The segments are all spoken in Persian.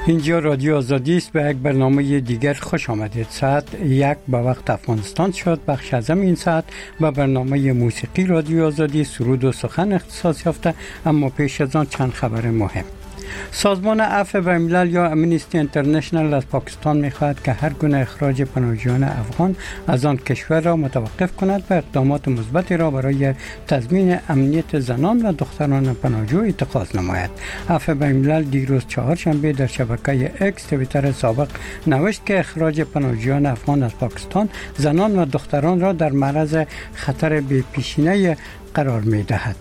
اینجا رادیو آزادی است. به یک برنامه دیگر خوش آمدید. ساعت 1 به وقت افغانستان شد. بخش از این ساعت به برنامه موسیقی رادیو آزادی سرود و سخن اختصاص یافته، اما پیش از آن چند خبر مهم. سازمان عفو بین‌الملل یا امنیستی اینترنشنال از پاکستان می‌خواهد که هر گونه اخراج پناهجویان افغان از آن کشور را متوقف کند و اقدامات مثبتی را برای تضمین امنیت زنان و دختران پناهجو اتخاذ نماید. عفو بین‌الملل دیروز چهارشنبه در شبکه اکس توییتر سابق نوشت که اخراج پناهجویان افغان از پاکستان زنان و دختران را در معرض خطر بی‌پیشینه قرار می‌دهد.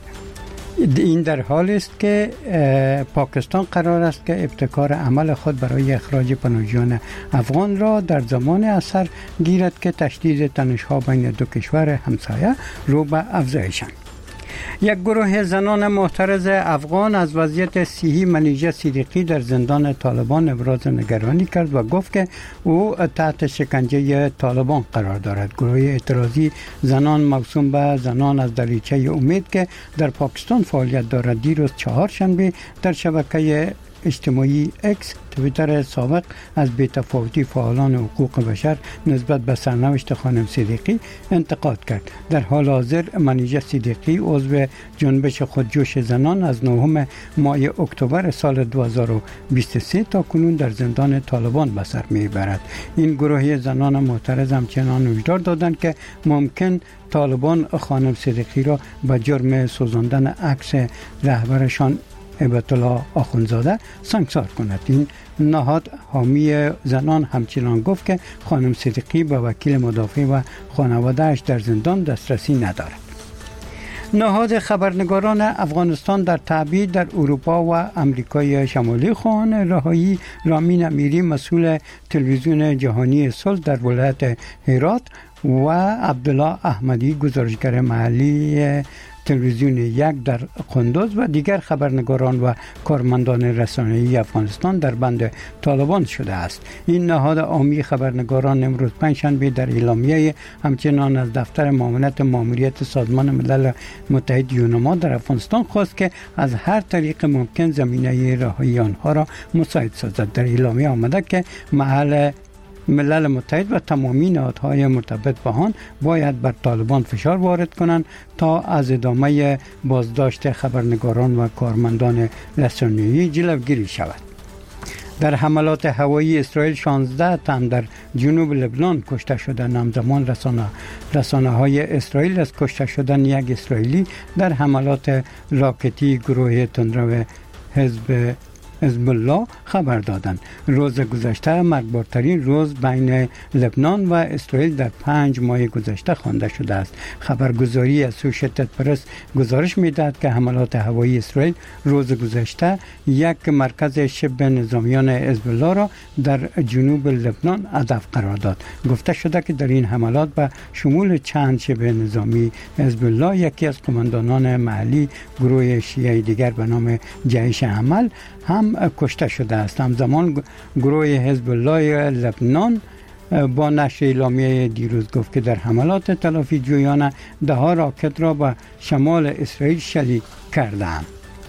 این در حالی است که پاکستان قرار است که ابتکار عمل خود برای اخراج پناهجویان افغان را در زمان اثر گیرد که تشدید تنش‌ها بین دو کشور همسایه رو به افزایشند. یک گروه زنان معترض افغان از وضعیت صحی منیژه صدیقی در زندان طالبان ابراز نگرانی کرد و گفت که او تحت شکنجه طالبان قرار دارد. گروه اعتراضی زنان موسوم به زنان از دریچه امید که در پاکستان فعالیت دارد دیروز چهارشنبه در شبکه اجتماعی اکس توییتر سابق از بی‌تفاوتی فعالان حقوق بشر نسبت به سرنوشت خانم صدیقی انتقاد کرد. در حال حاضر منیژه صدیقی عضو جنبش خودجوش زنان از 9 ماه اکتبر سال 2023 تا کنون در زندان طالبان به سر میبرد. این گروه زنان معترض همچنان هشدار دادند که ممکن طالبان خانم صدیقی را به جرم سوزاندن عکس رهبرشان هیبت الله آخوندزاده سنگسار کند. این نهاد حامی زنان همچنان گفت که خانم صدیقی به وکیل مدافع و خانواده‌اش در زندان دسترسی ندارد. نهاد خبرنگاران افغانستان در تبعید در اروپا و امریکای شمالی خواهان رهایی رامین امیری مسئول تلویزیون جهانی صلح در ولایت هرات و عبدالله احمدی گزارشگر محلی تلویزیون یک در قندوز و دیگر خبرنگاران و کارمندان رسانه‌ای افغانستان در بند طالبان شده است. این نهاد عامی خبرنگاران امروز پنجشنبه در اعلامیه همچنان از دفتر معاونت ماموریت سازمان ملل متحد یونما در افغانستان خواست که از هر طریق ممکن زمینه رهایی آنها را مساعد سازد. در اعلامیه آمده که ملل متحد و تمامی نهادهای مرتبط با آن باید بر طالبان فشار وارد کنند تا از ادامه بازداشت خبرنگاران و کارمندان رسانه‌ای جلوگیری شود. در حملات هوایی اسرائیل 16 تن در جنوب لبنان کشته شدند. همزمان رسانه‌های اسرائیل از کشته شدن یک اسرائیلی در حملات راکتی گروه تندرو حزب الله خبر دادند. روز گذشته مرگبارترین روز بین لبنان و اسرائیل در 5 ماه گذشته خوانده شده است. خبرگزاری اسوشیتد پرس گزارش می‌دهد که حملات هوایی اسرائیل روز گذشته یک مرکز شبه نظامیان حزب الله را در جنوب لبنان هدف قرار داد. گفته شده که در این حملات به شمول چند شبه نظامی حزب الله یکی از قماندانان محلی گروه شیعه دیگر به نام جیش عمل هم کشته شده است. همزمان گروه حزب الله لبنان با نشر اعلامیه دیروز گفت که در حملات تلافی جویانه 10 راکت را به شمال اسرائیل شلیک کردند.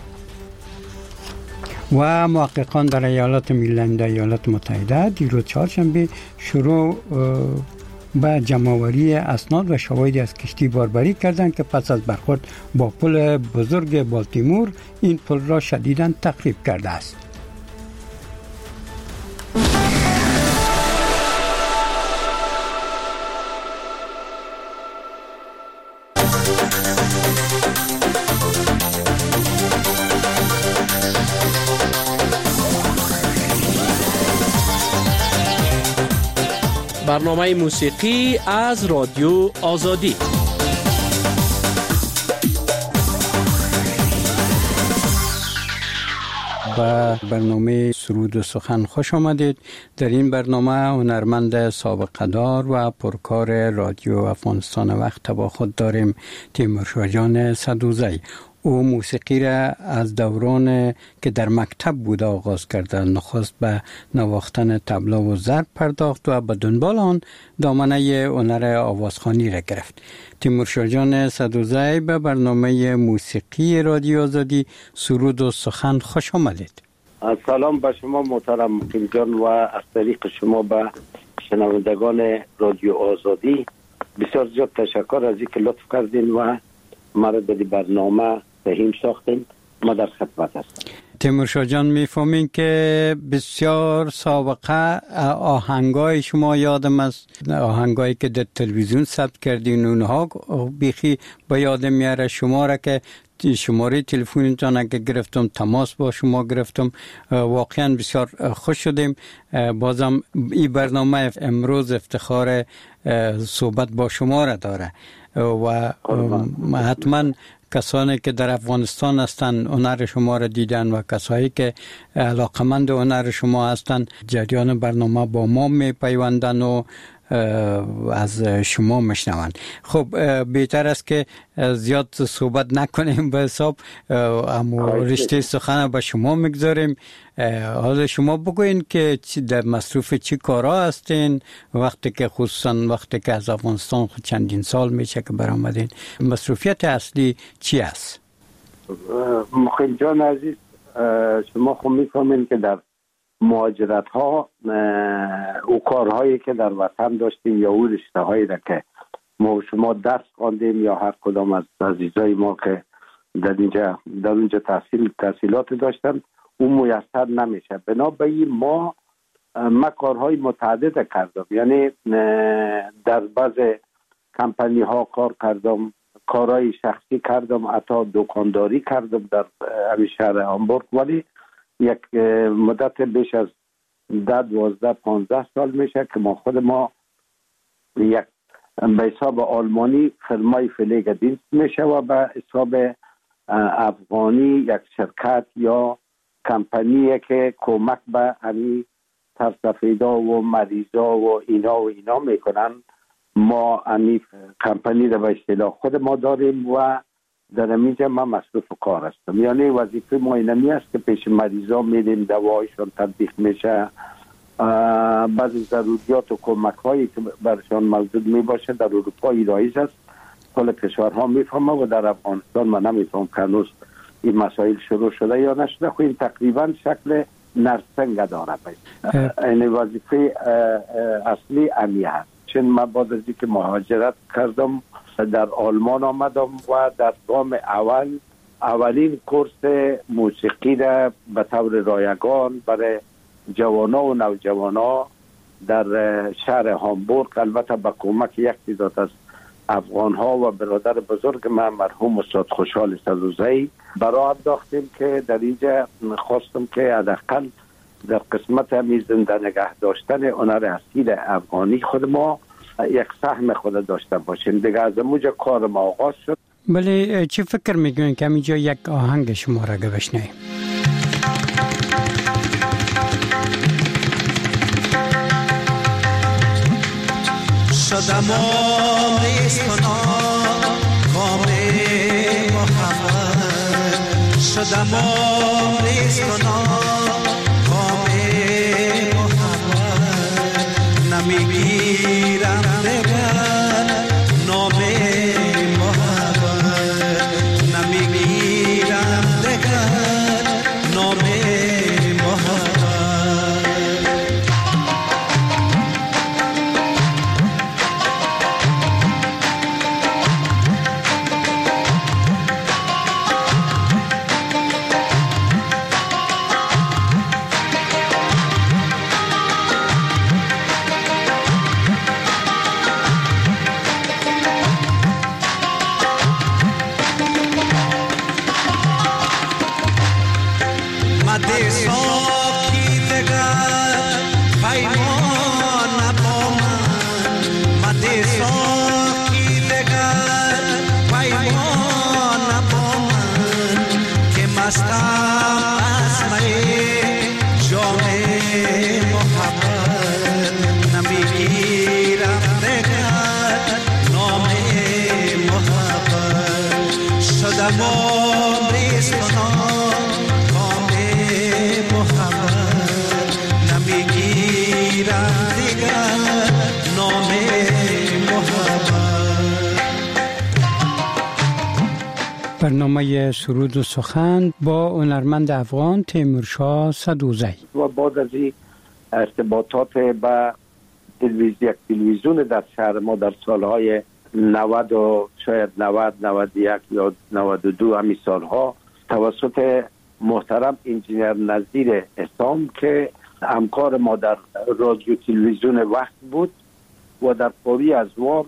و محققان در ایالات متحده دیروز چهارشنبه شروع به جمع‌آوری اسناد و شواهدی از کشتی باربری کردند که پس از برخورد با پل بزرگ بالتیمور این پل را شدیداً تخریب کرده است. برنامه موسیقی از رادیو آزادی. به برنامه سرود و سخن خوش آمدید. در این برنامه هنرمند سابقه دار و پرکار رادیو افغانستان وقت با خود داریم تیمورشاه جان سدوزی. او موسیقی را از دوران که در مکتب بود آغاز کرد. نخست به نواختن طبلا و ضرب پرداخت و به دنبال آن دامنه هنر آوازخوانی را گرفت. تیمورشاه جان سدوزی به برنامه موسیقی رادیو آزادی سرود و سخن خوش آمدید. سلام به شما محترم مقیم جان و از طریق شما به شنوندگان رادیو آزادی بسیار زیاد تشکر از اینکه لطف کردین و مرا در برنامه سهیم ساختین. ما در خدمت هستم. تیمورشاه جان، میفهمین که بسیار سابقه آهنگای شما یادم است، آهنگایی که در تلویزیون ثبت کردین اونها بیخی با یادم میاره. شما را که شماره تلفنتان اگه گرفتم، تماس با شما گرفتم، واقعا بسیار خوش شدیم. بازم این برنامه امروز افتخار صحبت با شما را داره و حتما کسانی که در افغانستان هستند هنر شما را دیدن و کسایی که علاقمند هنر شما هستند جریان برنامه با ما می پیوندن و از شما مشنوند. خب بهتر است که زیاد صحبت نکنیم به حساب اما رشته سخن به شما میگذاریم. حالا شما بگوین که در مصروف چی کارا هستین وقتی که خصوصا وقتی که از افغانستان خود چندین سال میشه که برآمدین، مصروفیت اصلی چی است؟ مقیم جان عزیز، شما خود میفهمین که در مهاجرت ها او کارهایی که در وطن داشتیم یا او رشته هایی را که ما شما درس خواندیم یا هر کدام از عزیزای ما که در اونجا تحصیلات داشتن اون میسر نمیشه. بنابراین ما کارهای متعدد کردم، یعنی در بعض کمپانی ها کار کردم، کارهای شخصی کردم، حتی دکانداری کردم در شهر هامبورگ، ولی یک مدت بیش از 10-12-15 سال میشه که ما خود ما یک به حساب آلمانی فرمای فلیگ دینست میشه و به حساب افغانی یک شرکت یا کمپانیه که کمک به همی ترسفیدا و مریضا و اینا میکنن. ما همی کمپانی رو به اصطلاح خود ما داریم و در اینجا من مصروف کار هستم. یعنی وظیفه ما اینمی است که پیش مریضا میریم، دوایشان تطبیق میشه، بعضی ضروریات و کمک هایی که برشان موجود میباشه در اروپا رایج است. کل کشورها میفهمه و در افغانستان من نمیفهم که هنوز این مسائل شروع شده یا نشده. خو این تقریبا شکل نرسنگ داره. این وظیفه اصلی امی هست. چون من بعد از اینکه مهاجرت کردم در آلمان آمدم و در گام اولین کورس موسیقی را به طور رایگان برای جوانا و نوجوانا در شهر هامبورگ، البته با کمک یک تعداد از افغان ها و برادر بزرگ من مرحوم استاد خوشحال سروزی برای انداختیم که در اینجا خواستم که حداقل در قسمت همی زنده نگه داشتن هنر اصیل افغانی خود ما یک سهم خود داشته باشیم. دیگه از اونجا کار ما آغاز شد. بله، چی فکر میکنین که همینجا یک آهنگ شما را بشنویم؟ شدم آمیستانا کام محمد، شدم آمیستانا کام محمد، نمیگیرم دگر نام محمد، نمیگیرم دگر نام محمد. برنامه سرود و سخن با هنرمند افغان تیمورشاه سدوزی. و بعد از این ارتباطات با تلویزیون در شهر ما در سالهای 90 و شاید 90 91 یا 92 همی سالها توسط محترم انجینیر نظیر اسام که همکار ما در رادیو تلویزیون وقت بود و در قوی از وام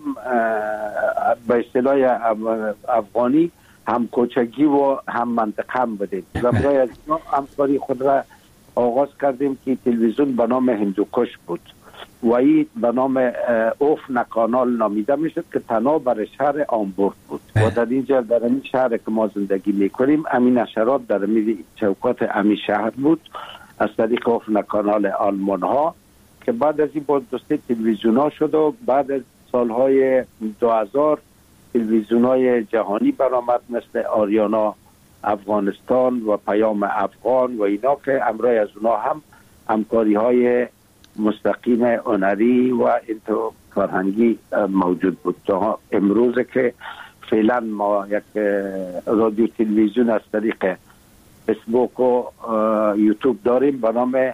به اصطلاح افغانی هم کوچگی و هم منطقه هم بودیم. برای از ما همکاری خود را آغاز کردیم که تلویزیون به نام هندوکش بود و این به نام اوف کانال نامیده میشد که تنها بر شهر آمبورگ بود و در اینجا در این شهر که ما زندگی میکنیم امین نشرات در چوکات امی شهر بود از طریق اوف کانال آلمان ها که بعد از این بود دوسته تلویزیون ها شد و بعد از سالهای 2000 تلویزیون های جهانی برآمد مثل آریانا افغانستان و پیام افغان و اینا که امرای از اونا هم همکاری های مستقیم هنری و انتو فرهنگی موجود بود. تا امروز که فعلا ما یک رادیو تلویزیون از طریق فیسبوک و یوتیوب داریم به نام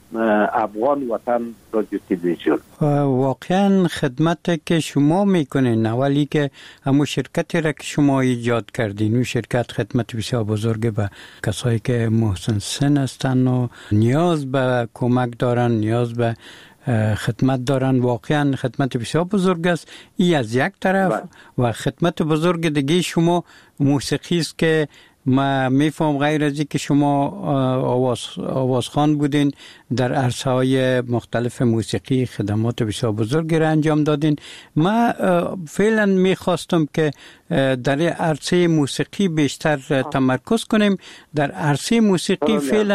افغان وطن رادیو تلویزیون. واقعا خدمت که شما میکنین اولی که همون شرکتی را که شما ایجاد کردین اون شرکت خدمت بسیار بزرگ به کسایی که محسن سن هستن و نیاز به کمک دارن، نیاز به خدمت دارن، واقعا خدمت بسیار بزرگ است. این از یک طرف و خدمت بزرگ دیگه شما موسیقی است که ما میفهم غیر از که شما آوازخوان بودین در عرصه های مختلف موسیقی خدمات بسیار بزرگی را انجام دادین. ما فعلا میخواستم که در عرصه موسیقی بیشتر تمرکز کنیم. در عرصه موسیقی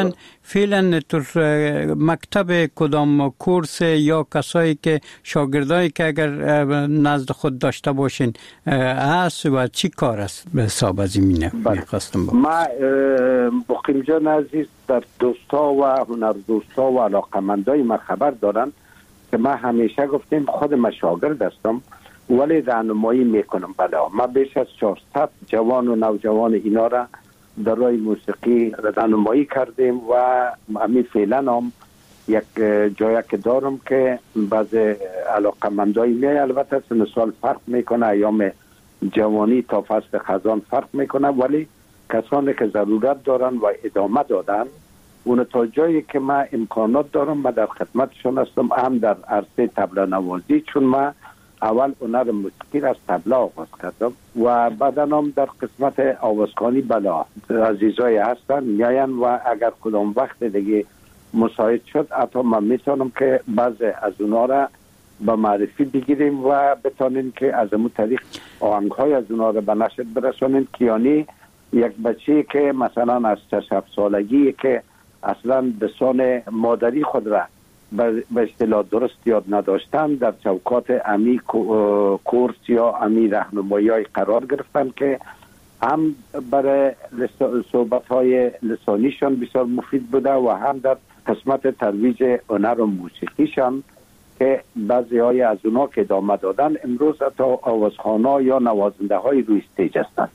فعلا در مکتب کدام کورس یا کسایی که شاگردایی که اگر نزد خود داشته باشین هست و چی کار است به حساب از این میخواستم ما مقیم جان عزیز در دوستا و هنر دوستا و علاقمندای ما خبر دارن که ما همیشه گفتیم خود ما شاگرد هستم ولی راهنمایی میکنم. بله ما بیش از 400 جوان و نوجوان اینا را در راه موسیقی راهنمایی کردیم و همین فعلا هم یک جایی که دارم که بعض علاقمندای می البته سن سال فرق میکنه، ایام جوانی تا فصل خزان فرق میکنه ولی کسانی که ضرورت دارن و ادامه دادن اون تا جایی که ما امکانات دارم ما در خدمتشون هستم. هم در عرصه طبله نوازی چون ما اول هنر موسیقی از طبله آغاز کردم و بعدا هم در قسمت آوازخوانی بلا عزیزای هستن میاین و اگر کدام وقت دیگه مساعد شد حتی من میتونم که بعض از اونا را به معرفی بگیریم و بتانیم که از امون طریق آهنگ‌های از اونا را به نشر برسانیم که یعنی یک بچه که مثلا از 6 سالگی که اصلا بسان مادری خود را به اصطلاح درست یاد نداشتن در چوکات امی کورس یا امی راهنمایی قرار گرفتن که هم برای صحبت‌های لسانیشان بسیار مفید بوده و هم در قسمت ترویج هنر و موسیقیشان که بعضی های از اونا که ادامه دادن امروز حتی آوازخوانا یا نوازنده های روی استیج هستند.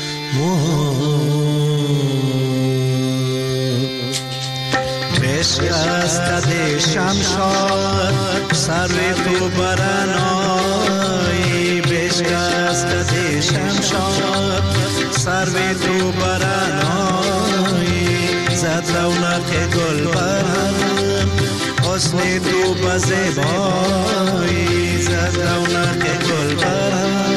بشکست شمشاد سر تو برنایی، بشکست شمشاد سر تو برنایی، زد رونق گل برهم حسن تو بزیبایی، زد رونق گل برهم.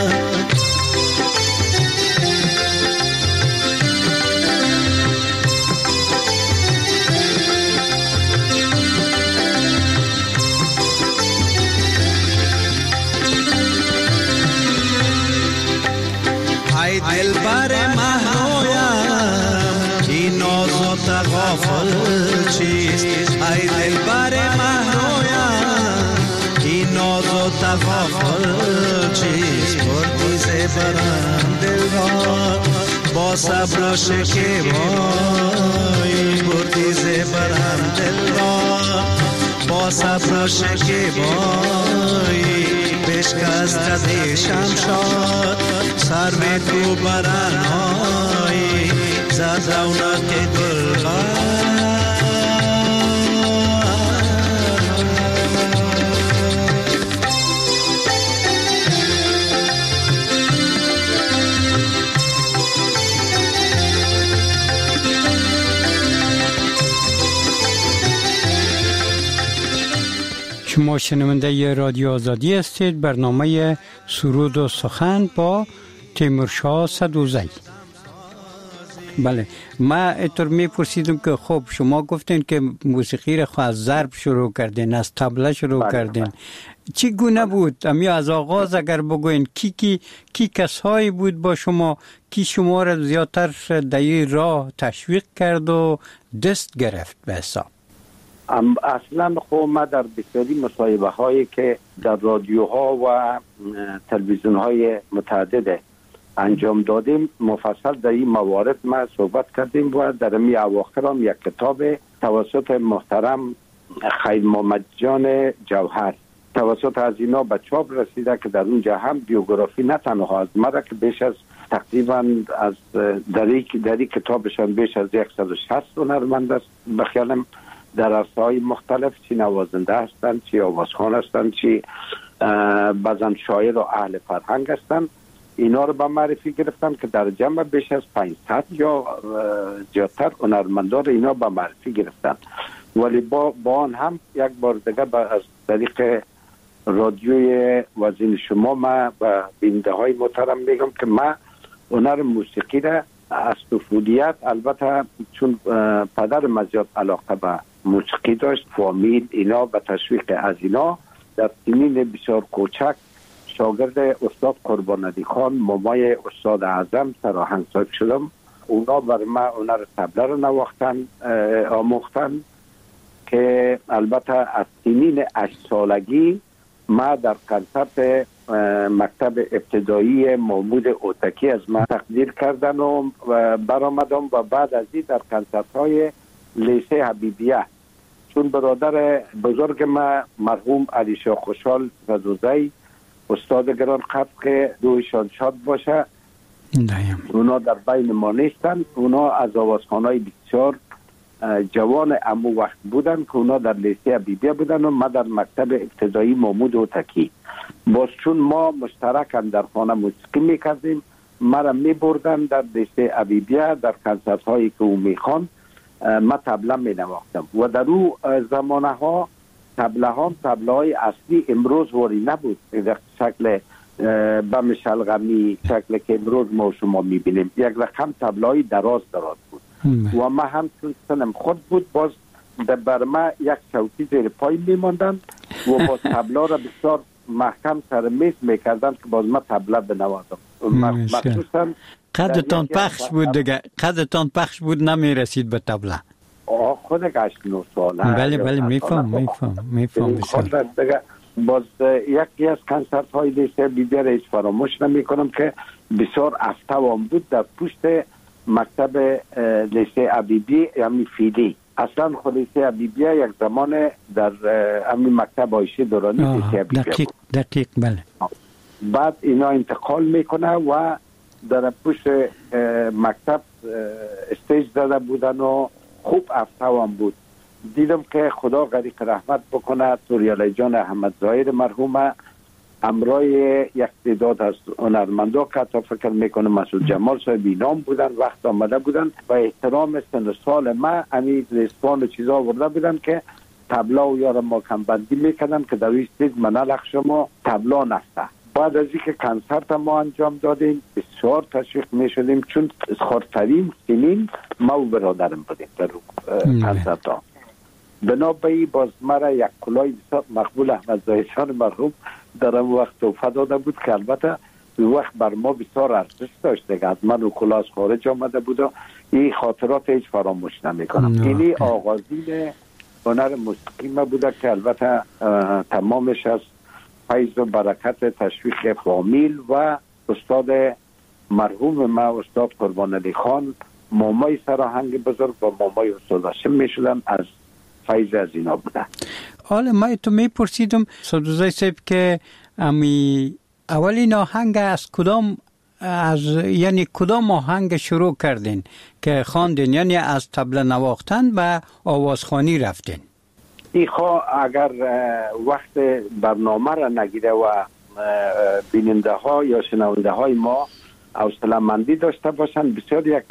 دل بر مهرویم این ناز و تغافل چیست، ای دل بر مهرویم این ناز و تغافل چیست، بردی زبرم دل را با صبر و شکیبایی، بردی زبرم دل را با صبر و شکیبایی، بشکست شمشاد سر تو برنهای زد رونق دلبر شما شنونده رادیو آزادی هستید. برنامه سرود و سخن با تیمورشاه سدوزی. بله، ما اینطور میپرسیدم که خب شما گفتین که موسیقی را از ضرب شروع کردین، از طبله شروع کردین. چی گونه بود؟ اما از آغاز اگر بگوین کی کسایی بود با شما کی شما را زیادتر در این راه تشویق کرد و دست گرفت به حساب؟ اصلا خب ما در بسیاری مصاحبه هایی که در رادیوها و تلویزیون های متعدد انجام دادیم مفصل در این موارد ما صحبت کردیم و در می اواخر هم یک کتاب توسط محترم خیر محمد جان جوهر توسط از اینا به چاپ رسیده که در اونجا هم بیوگرافی نه تنها از ما که بیش از تقریبا از در این کتابشان بیش از 160 هنرمند است به خیالم در عرصه‌های مختلف، چی نوازنده هستند، چی آوازخوان هستند، چی بعضن شاعر و اهل فرهنگ هستند. اینا رو به معرفی گرفتن که در جمع بیش از 500 یا زیادتر هنرمندان اینا به معرفی گرفتن. ولی با آن هم یک بار دیگه از طریق رادیوی وزین شما ما به بیننده های محترم میگم که ما هنر موسیقی را از طفولیت، البته چون پدر زیاد علاقه به موسیقی داشت، فامیل اینا به تشویق از اینا در سنین بسیار کوچک شاگرد استاد قربانعلی خان مامای استاد اعظم سرآهنگ صاحب شدم. اونا بر ما هنر طبله رو آموختن که البته از سنین 8 سالگی ما در کنسرت مکتب ابتدایی محمود اوتکی از من تقدیر کردن و برآمدم و بعد از این در کنسرت های لیسه حبیبیه چون برادر بزرگ ما مرحوم علی شاه خوشحال سدوزی استاد گران قدر که روحشان شاد باشه اونا در بین ما نیستن. اونا از آوازخوانای بسیار جوان امو وقت بودن که اونا در لیسه حبیبیه بودن و ما در مکتب ابتدایی محمود اوتکی. باز چون ما مشترک در خانه موسیقی میکردیم مرا میبردن در لیسه حبیبیه در کنسرت هایی که او میخوان ما طبله می نواختم و در او زمانه ها طبله های اصلی امروز واری نبود در شکل بم شلغمی شکل که امروز ما شما می بینیم. یک رقم طبله های دراز بود و ما هم چون سنم خود بود باز بر ما یک چوکی زیر پای می ماندن و باز طبله را بسیار محکم سر میز می کردن که باز ما طبله بنوازم. مخصوصا قدتان پخش بود دیگه، قدتان پخش بود نمی رسید به طبله. خود 8-9 ساله. بله میفهم بسیار. باز یکی از کنسرت های لیسه بیبی را هیچ فراموش نمی کنم که بسیار افتوام بود در پشت مکتب لیسه حبیبی یعنی فیلی. اصلا خود لیسه حبیبی یک زمان در همین مکتب عایشه دورانی لیسه حبیبی بود. دقیق بله. بعد اینا انتقال میکنه و در پشت مکتب استیج زده بودن و خوب افتوام بود. دیدم که خدا غریق رحمت بکنه توریالی جان احمد ظاهر مرحومه همراه یک تعداد از هنرمندا که تا فکر میکنه مسعود جمال صاحب اینام بودن وقت آمده بودن و احترام سن سال ما امی لیسبان و چیزا آورده بودن که طبلا و یارم ما کمبندی میکردن که در این استیج منالخ شما طبلا نفته. بعد از اینکه کنسرت ما انجام دادیم بسیار تشویق می شدیم چون خردترین سنین ما و برادرم بودیم در کنسرت ها. بنابراین باز مرا یک کلاه مقبول احمد ظاهر مرحوم در اون وقت توفه داده بود که البته وقت بر ما بسیار ارزش داشت دیگه. از من و کلاه از خارج آمده بود و این خاطرات هیچ فراموش نمی کنم. اینی آغازین هنر موسیقی ما بوده که البته تمامش از فیض و برکت تشویق فامیل و استاد مرحوم ما استاد قربانعلی خان مامای سرآهنگ بزرگ و مامای استاد هاشم می شدن از فیض از اینا بوده. حالا ما تو می پرسیدم سدوزی صاحب که امی اولین آهنگ از کدام یعنی کدام آهنگ شروع کردین که خواندین، یعنی از طبله نواختن و آوازخوانی رفتین؟ اگر وقت برنامه را نگیره و بیننده ها یا شنونده های ما حوصله مندی داشته باشن، بسیار یک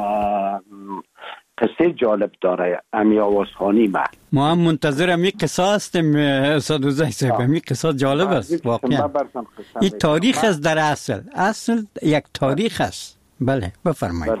قصه جالب داره امی آوازخوانی. ما هم منتظر امی قصه هستیم استاد وزیر صاحب. امی قصه جالب است واقعا. این تاریخ است، در اصل یک تاریخ است. بله بفرمایید.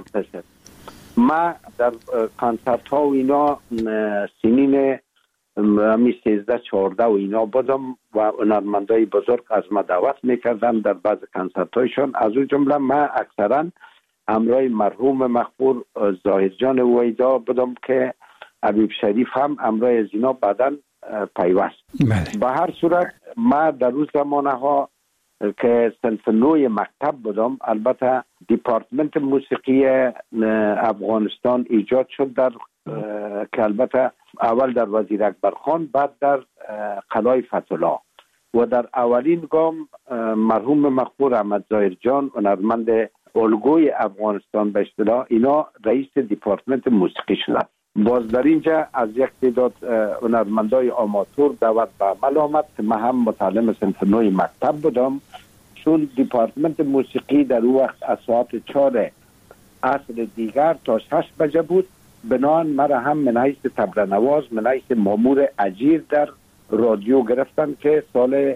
ما در کنسرت ها و اینا سنین همی 13-14 و اینا بودم و هنرمندای بزرگ از ما دعوت میکردن در بعض کنسرت هایشان. از اون جمله ما اکثرا همراه مرحوم مغفور ظاهر جان ویدا بودم که حبیب شریف هم همراه از اینا بعداً پیوست. به هر صورت ما در روز زمانه ها که صنف نوع مکتب بودم، البته دیپارتمنت موسیقی افغانستان ایجاد شد در که البته اول در وزیر اکبر خان، بعد در قلعه فتح‌الله و در اولین گام مرحوم مغفور احمد ظاهر جان هنرمند الگوی افغانستان به اصطلاح اینا رئیس دیپارتمنت موسیقی شدند. باز در اینجا از یک تعداد هنرمندای آماتور دعوت به عمل آمد که من هم متعلم صنف نوع مکتب بودم. چون دیپارتمنت موسیقی در اون وقت از ساعت 4 عصر دیگر تا 6 بجه بود، بنابراین مرا هم من حیث طبله نواز من حیث مامور اجیر در رادیو گرفتن که سال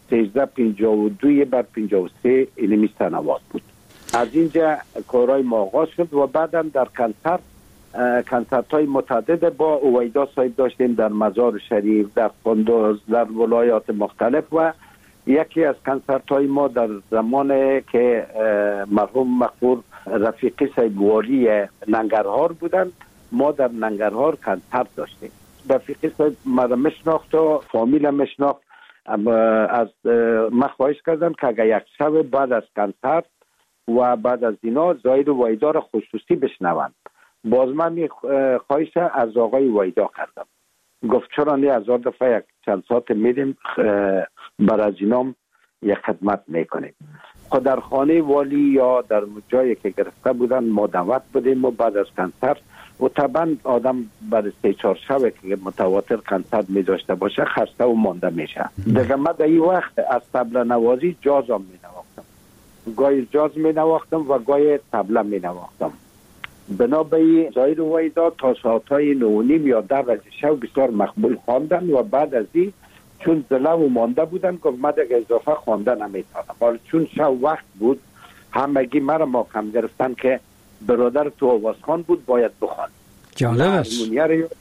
1352 بر 53 اینمی سنوات بود. از اینجا کارهای ما آغاز شد و بعدا در کنسرت های متعدد با اویدا صاحب داشتیم در مزار شریف، در قندوز، در ولایات مختلف و یکی از کنسرت های ما در زمان که مرحوم مغفور رفیقی صاحب والی ننگرهار بودند، ما در ننگرهار کنسرت داشتیم. رفیقی صاحب مرا مشناخت و فامیل مشناخت. از من خواهش کردم که اگر یک شب بعد از کنسرت و بعد از اینا ظاهر ویدا را خصوصی بشنوند. باز من خواهش از آقای ویدا کردم، گفت چرا نه، از دفعه یک چند ساعت میریم بر از اینام یک خدمت میکنیم. خود در خانه والی یا در جایی که گرفته بودن ما دعوت بودیم و بعد از کنسرت و طبعا آدم برای 3-4 شب که متواتر کنسرت می داشته باشه خسته و مانده میشه. دیگه من در این وقت از طبله نوازی جاز هم می نواختم، گاهی جاز می نواختم و گاهی طبله می نواختم. بنابراین ظاهر ویدا تا ساعتهای 9:30 یا 10 شب بسیار مقبول خواندن و بعد از این چون دلم و مانده بودن گفت من دیگه اضافه خوانده نمیتونم. حالا چون شب وقت بود همگی مرا ماکم گرفتن که برادر تو آوازخوان بود باید بخوان. جالب است.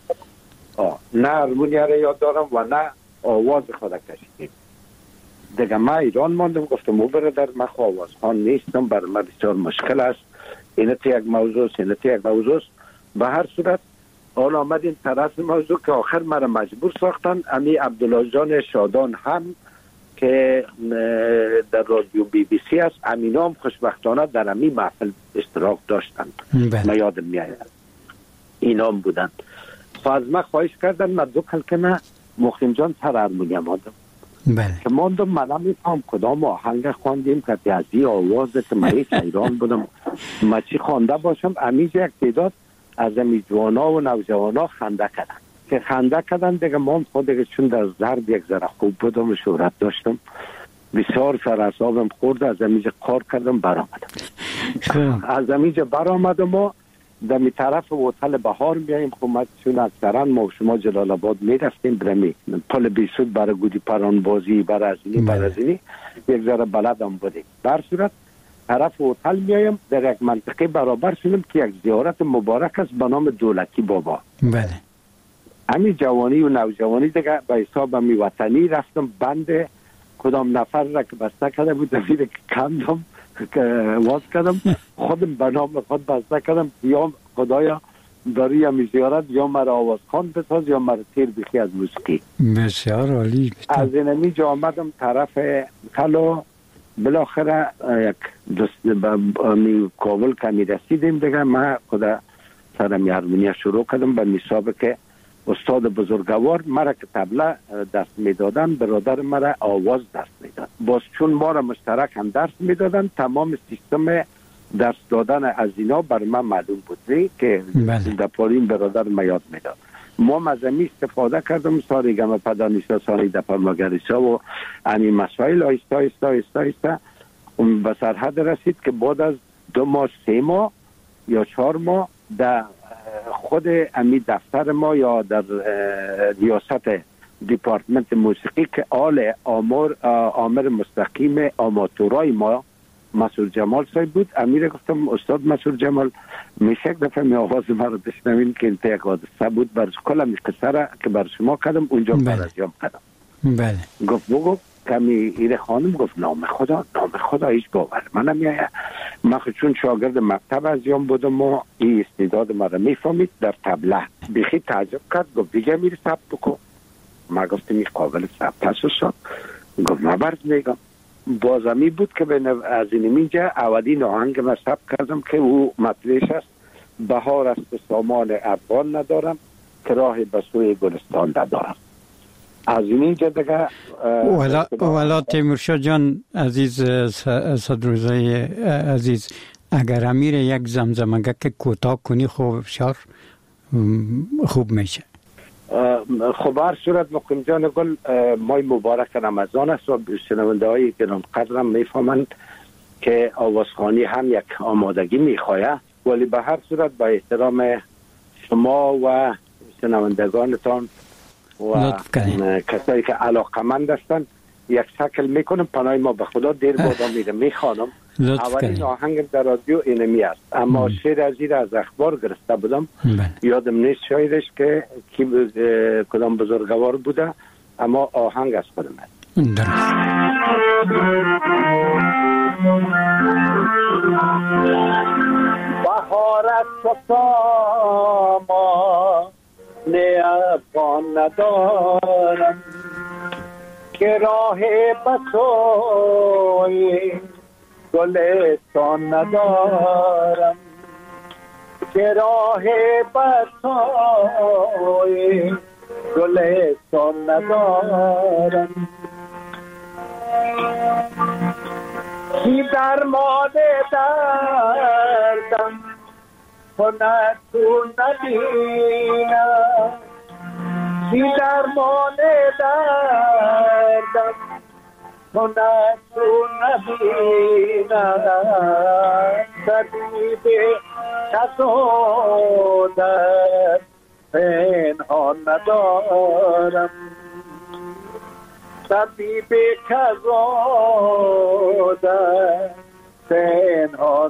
نه هرمونیا را یاد دارم و نه آواز خود کشیدیم. دیگه من ایران ماندم، گفتم او برادر من آوازخوان نیستم، برای من بسیار مشکل است، اینت یک موضوع است، اینت یک موضوع است. به هر صورت حالا آمدیم طرف موضوع که آخر مرا مجبور ساختن. امی عبدالله جان شادان هم که در رادیو BBC است، امینا هم خوشبختانه در امی محفل اشتراک داشتند. من یادم میآید اینا هم بودند. از من خواهش کردن من 2 کلمه مخیم جان سر هرمونیم ماندم. که ماندم من نمیفهم کدام آهنگ خواندیم که از این آوازه که من ایران بودم من چی خوانده باشم. امیجا یک تعداد از امی جوانا و نوجوانا خنده کردن که خنده کردن دیگه ما خود دیگه چون در ضرب یک ذره خوب بودم و شهرت داشتم بسیار سر اعصابم خورد. از امیجا کار کردم برآمدم. از امیجا برآمدم و در می طرف هتل بهار میاییم. خب چون اکثرا ما شما جلال آباد میرفتیم برمی پل بیسود برای گودی پران بازی برای ازینی یک ذره بلدم بودیم. در صورت طرف هتل میایم در یک منطقه برابر شدیم که یک زیارت مبارک است به نام دولتی بابا. بله. همین جوانی و نوجوانی دیگه به حساب می وطنی رفتم. بند کدام نفر را که بسته کرده بود دفیده که کندم که واز کردم خودم به نام خود بسته کردم یا خدایا داری یا می زیارت یا مرا آوازخوان بساز یا مرا تیر بخی از موسیقی. بسیار عالی. از اینمی جا آمدم طرف خلو بالاخره یک می کابل که می رسیدیم دیگه من خدا سرم هرمونیا شروع کردم به میسابه که استاد بزرگوار مرا که طبله دست میدادن، برادر مرا آواز دست میداد. باز چون ما را مشترک هم درس میدادن، تمام سیستم درس دادن از اینا بر من معلوم بود که در پارین برادر ما یاد میداد. ما از امی استفاده کردم، ساریگم پدانیسا، ساری دپرماگریسا و این مسائل آیسته به سرحد رسید که بعد از 2 ماه 3 ماه یا 4 ماه در خود امی دفتر ما یا در ریاست دیپارتمنت موسیقی که آل آمر مستقیم آماتورای ما مسعود جمال صاحب بود، امیر گفتم استاد مسعود جمال میشه یک دفعه می آواز ما رو بشنوین که این یک حادثه بود بر کل می قصه را که بر شما کردم اونجا برازیام کردم. بله. گفت بگو کمی ایره خانم، گفت نام خدا هیچ باور من نمیآید. من چون شاگرد مکتب ازیام بودم و این استعداد ما را میفهمید در طبله. بیخی تعجب کرد، گفت دیگه میری ثبت بکن. ما گفتم این قابل ثبت است استاد. گفت ما برد میگم. بازمی بود که از این اینجا اولین آهنگ ما ثبت کردم که او مطلعش است: بهار است سامان افغان ندارم که راه به سوی گلستان ندارم. از اینجا دیگه والا تیمورشاه جان عزیز، صدروزه عزیز، اگر امیر یک زمزمه که کوتاه کنی خوب میشه. خب هر صورت مقیم جان گل، ماه مبارک رمضان است و شنونده های گران قدرم میفهمند که آوازخوانی هم یک آمادگی میخواهد، ولی به هر صورت با احترام شما و شنوندگانتان و کسایی که علاقمند هستند یک شکل میکنم. پناه ما به خدا دیر بادا میره میخوانم. اولین آهنگ در رادیو اینمی است، اما شعر از این از اخبار گرفته بودم. یادم نیست شاعرش که کدام بزرگوار بوده، اما آهنگ از خودم است. بهارت ساما نه افغان ندارم که راه بسوی گلستان ندارم، که راه بسوی گلستان ندارم. کی درمان دردم کند تو ندینم، کی درمان دردم کند تو ندینم. طبیب کسو در پنهان ندارم، طبیب کسو در پنهان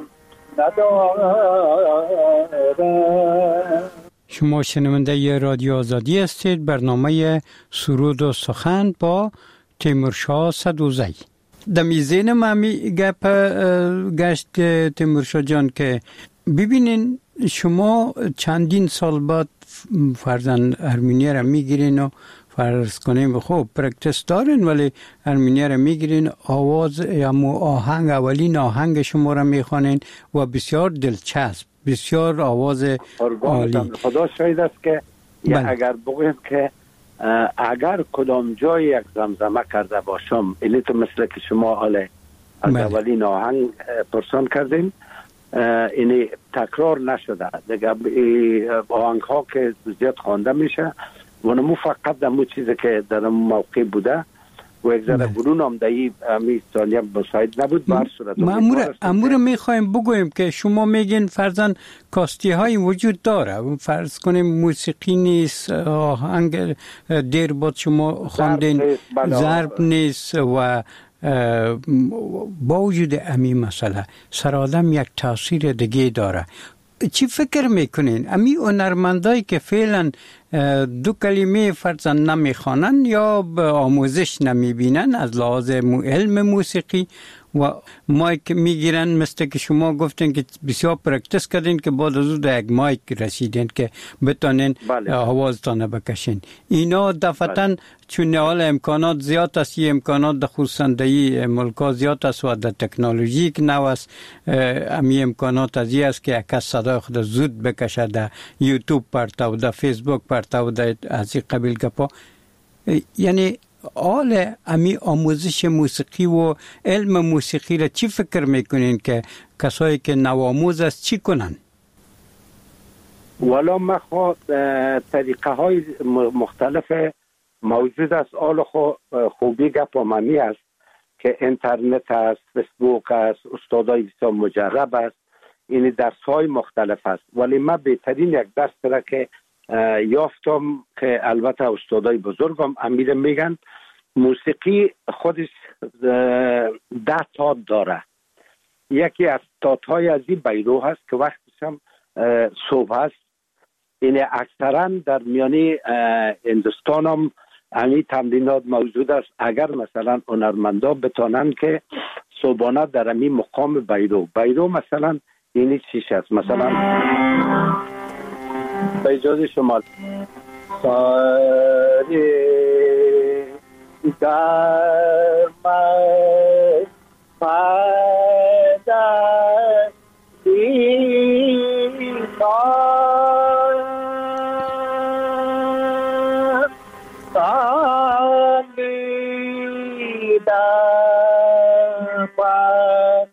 ندارم. شما شنونده رادیو آزادی هستید. برنامه سرود و سخن با تیمورشاه صدوزی. در میزین همی گپ گشت تیمورشاه جان که ببینین شما چندین سال بعد فرزن ارمنیا را میگیرین و فرض کنیم خب پرکتس دارین، ولی ارمنیا را میگیرین، آواز یا آهنگ اولین آهنگ شما را میخوانین و بسیار دلچسب، بسیار آواز عالی. خدا شاید است که اگر بگویم که اگر کدام جای یک زمزمه کرده باشم، اینی تو مثل که شما حاله از اولین آهنگ پرسان کردین، اینی تکرار نشده دیگه. آهنگ ها که زیاد خوانده میشه و نمو فقط دمو چیزی که در موقع بوده و یک ذره برون آمدهی همی ثانیه مساعد نبود. بر صورت امور میخوایم بگویم که شما میگین فرزن کاستی های وجود داره، فرض کنیم موسیقی نیست، آهنگ دیر بعد شما خواندین ضرب نیست و با وجود امی مسئله سرآدم یک تاثیر دیگه داره. چی فکر میکنین امی هنرمندایی که فعلا 2 کلمه فرضاً نمیخوانن یا به آموزش نمیبینن از لحاظ علم موسیقی و مایک میگیرن، مثل که شما گفتین که بسیار پرکتیس کردین که بعد از اون یک مایک رسیدین که بتونین آوازتان بکشین. اینا دفعتاً چون حال امکانات زیاد است، این امکانات در خصوصندهی ملکا زیاد است و در تکنولوژی که نو است، امی امکانات از است که یک صدا خود زود بکشه در یوتیوب پرتاو، در فیسبوک پرتاو، در از این قبیل گپا. یعنی حال امی آموزش موسیقی و علم موسیقی را چی فکر میکنین که کسایی که نوآموز است چی کنن؟ والا من خود طریقه های مختلف موجود است. حال خوبی گپ ممی است که اینترنت است، فیسبوک است، استادای بسیار مجرب است، این درس های مختلف است. ولی من بهترین یک درس را که یافتم که البته استادای بزرگم امیر میگن موسیقی خودش 10 تات داره. یکی از تات های از این بیرو هست که وقتش هم صبح هست. این اکثرا در میانی هندوستان هم همین تمرینات موجود است. اگر مثلا هنرمندا بتانند که صبحانه در همین مقام بیرو مثلا این چیش است، مثلا به اجازه شما ساری گرمه پده دینا سالیده پا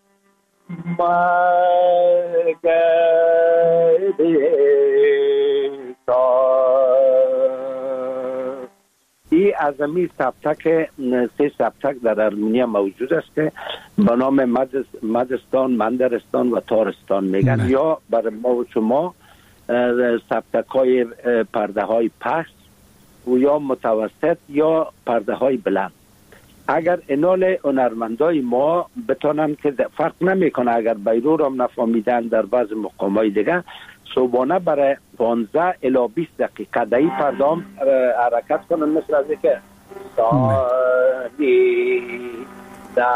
این از امی سبتک 3 سبتک در ارمنیا موجود است که به نام مدستان، مندرستان و تارستان میگن. یا برای ما و شما سبتک های پرده های پست و یا متوسط یا پرده های بلند. اگر اینال هنرمندای ما بتونن که فرق نمیکنه، اگر بیرو را نفهمیدن در بعض مقامای دیگه صبحانه برای 15 الی 20 دقیقه دایی پردام حرکت کنن، مثل از که سالی دا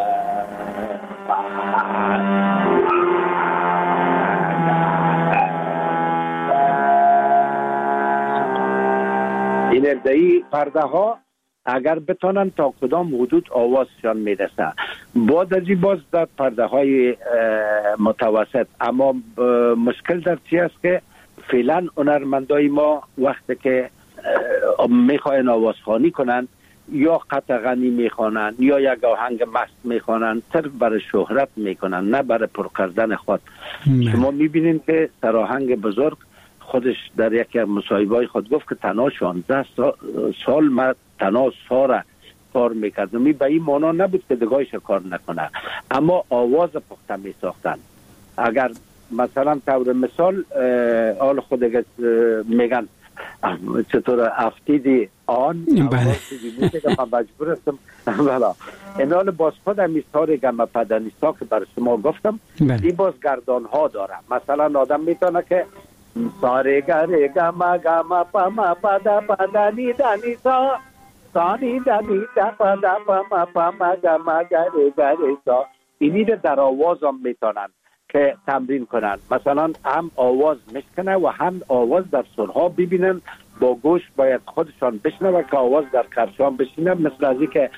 این دایی پرده ها اگر بتونن تا کدام حدود آوازشان میرسه. بعد از این باز در پرده های متوسط. اما مشکل در چی است که فعلا هنرمندای ما وقتی که میخواین آوازخوانی کنن یا قطع غنی میخوانن یا یک آهنگ مست میخوانن، صرف برای شهرت میکنن نه برای پر کردن خود. شما میبینید که سرآهنگ بزرگ خودش در یکی از مصاحبه‌های خود گفت که تنها 16 سال من تنها ساره کار میکردم. به این معنا نبود که دگاهش کار نکنه، اما آواز پخته میساختن. اگر مثلا طور مثال حال خود میگن چطور افتیدی آن آوازی که من مجبور هستم این حال باز خود امیستار گمه پدنیستا که برای شما گفتم این باز گردان ها داره. مثلا آدم میتونه که ساره گره گمه گمه پما پدا پدنی دنیسا سانی دنی دا پدا پما پما گمه گره گره سا. اینی در آواز هم میتونن که تمرین کنن. مثلا هم آواز میشکنه و هم آواز در سرها ببینن، با گوش باید خودشان بشنوه که آواز در کرشان بشینه، مثل ازی که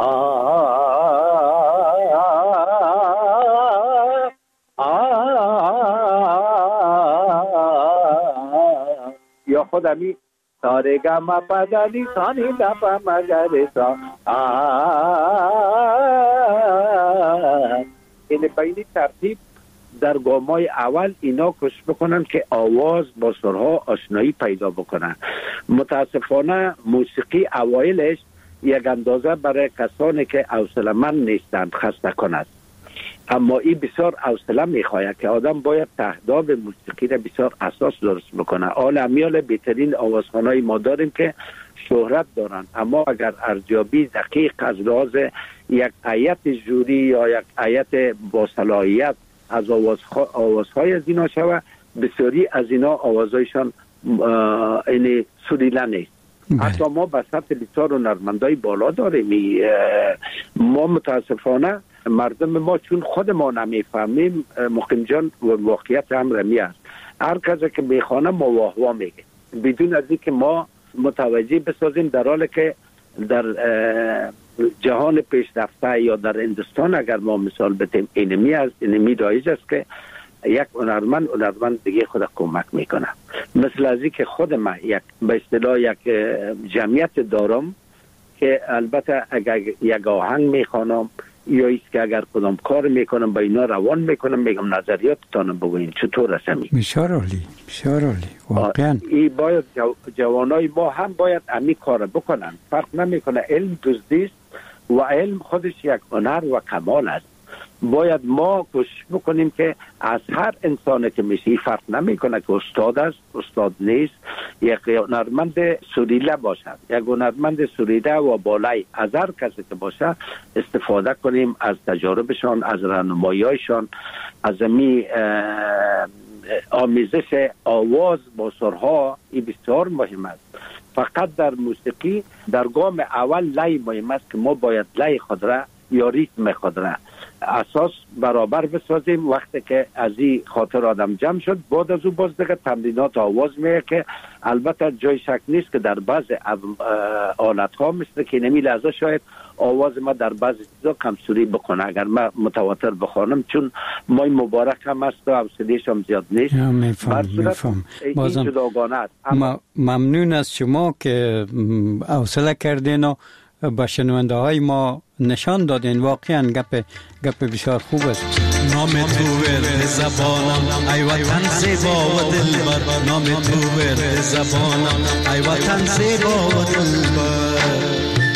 یا خودمی سارگا ما پدالی سانی دپا مگرسا. این بینی ترتیب در گامای اول اینا کش بکنن که آواز با سرها آشنایی پیدا بکنن. متاسفانه موسیقی اوایلش یک اندازه برای کسانی که حوصله‌مند نیستند خسته کند، اما این بسیار حوصله میخواهد که آدم باید تهداب موسیقی را بسیار اساس درست بکنه. حال امیال بهترین آوازخوانای ما داریم که شهرت دارن، اما اگر ارزیابی دقیق از لحاظ یک هیئت جوری یا یک هیئت با صلاحیت از آوازهای از اینا شود، بسیاری از اینا آوازهایشان این سریله نیست. حتی ما به سطح بسیار هنرمندای بالا داریم. ما متاسفانه مردم ما چون خود ما نمیفهمیم مقیم جان واقعیت امر می است. هر کسی که میخوانه ما واه واه میگه بدون از اینکه ما متوجه بسازیم، در حالی که در جهان پیشرفته یا در هندوستان اگر ما مثال بتیم اینمی رایج است که یک هنرمند دیگه خود کمک میکنه. مثل از که خود من به اصطلاح یک جمعیت دارم که البته اگر یک آهنگ میخوانم یا ایست که اگر کدام کار میکنم با اینا روان میکنم، میگم نظریاتتان بگوین چطور هستمی. بسیار عالی واقعا. این باید جوانای ما هم باید امی کار بکنن. فرق نمیکنه، علم دزدیست و علم خودش یک هنر و کمال است. باید ما کوشش بکنیم که از هر انسانی که میشه، فرق نمیکنه که استاد است استاد نیست، یک هنرمند سریله باشد، یک هنرمند سریده و بالای از هر کسی که باشه استفاده کنیم از تجاربشان، از راهنمایی‌هایشان، از می آمیزش آواز با سرها. این بسیار مهم است. فقط در موسیقی در گام اول لای مهم است که ما باید لای خود را یا ریتم خود را اساس برابر بسازیم. وقتی که از این خاطر آدم جمع شد، بعد از او باز دیگه تمرینات آواز میه که البته جای شک نیست که در بعض آلت ها مثل که نمی لحظه شاید آواز ما در بعض چیزا کمسوری بکنه اگر ما متواتر بخوانم، چون مای مبارک هم است و حوصله‌اش هم زیاد نیست. میفهم. بازم جداگانه است. ممنون از شما که حوصله کردین و با شنونده های ما نشان دادین. واقعا گپ بسیار خوب است. نام تو ورد زبانم ای وطن زیبا و دلبر، نام تو ورد زبانم ای وطن زیبا و دلبر.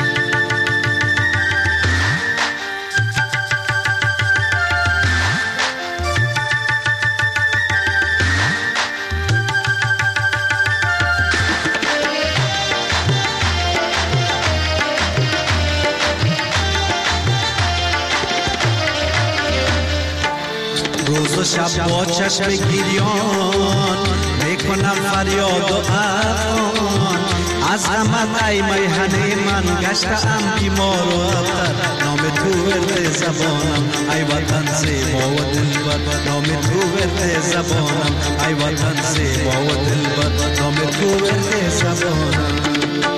روز و شب با چشم گریان میکنم فریاد و افغان، از غمت ای میهنه من گشتم بیمار و ابتر. نام تو ورد زبانم ای وطن زیبا و دلبر، نام تو ورد زبانم ای وطن زیبا و دلبر، نام تو ورد زبانم.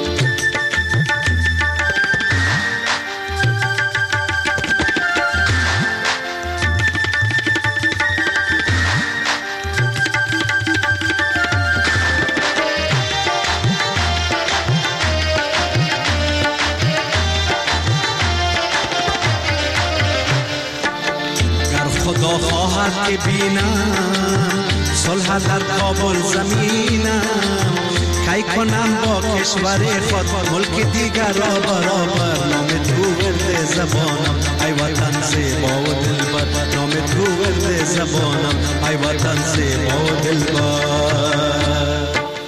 خدا خواهد که بینم صلح در کابل زمینم، کی کنم با کشور خود ملک دیگر را برابر. نام تو ورد زبانم ای وطن زیبا و دلبر، نام تو ورد زبانم ای وطن زیبا و دلبر.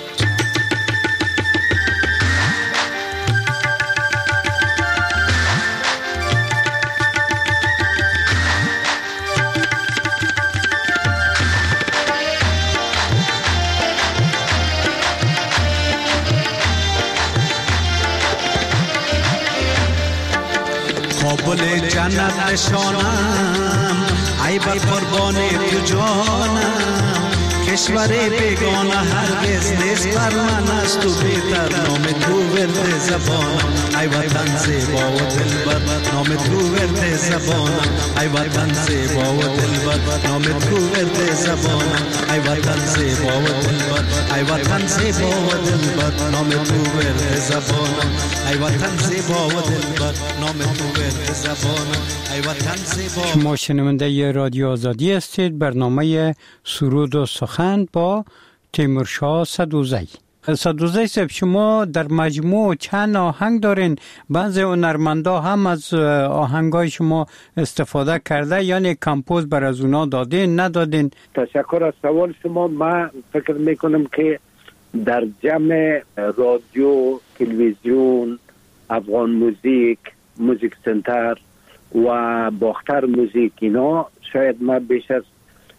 کابل جنت نشانم ای بر قربان تو جانم، کشور بیگانه هرگز نیست بر من از تو بهتر. نام تو ورد زبانم ای وطن زیبا و دلبر، نام تو ورد زبانم ای وطن زیبا و دلبر، نام تو ورد زبانم ای وطن زیبا و دلبر، ای وطن زیبا و دلبر، نام تو ورد زبانم ای وطن زیبا و دلبر، نام تو ورد زبانم ای وطن زیبا. شما شنونده رادیو آزادی هستید. برنامه سرود و سخن با تیمورشاه سدوزی. سدوزی صاحب، شما در مجموع چند آهنگ دارین؟ بعضی هنرمندا هم از آهنگای شما استفاده کرده، یعنی کمپوز بر از اونا دادین ندادین؟ تشکر از سوال شما. من فکر میکنم که در جمع رادیو، تلویزیون، افغان موزیک، موزیک سنتر و باختر موزیک، اینا شاید من بیش از